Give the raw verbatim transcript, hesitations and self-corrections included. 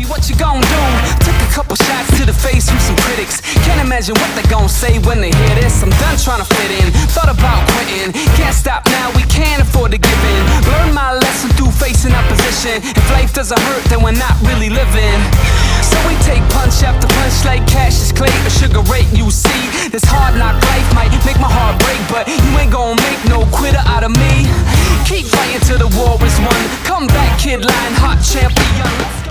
baby, what you gon' do? Took a couple shots to the face from some critics. Can't imagine what they gon' say when they hear this. I'm done trying to fit in, thought about quitting. Can't stop now, we can't afford to give in. Learn my lesson through facing opposition. If life doesn't hurt, then we're not really living. So we take punch after punch like Cassius Clay or Sugar Ray. You see, this hard knock life might make my heart break, but you ain't gon' make no quitter out of me. Keep fighting till the war is won. Come back, Kid Lionheart champion.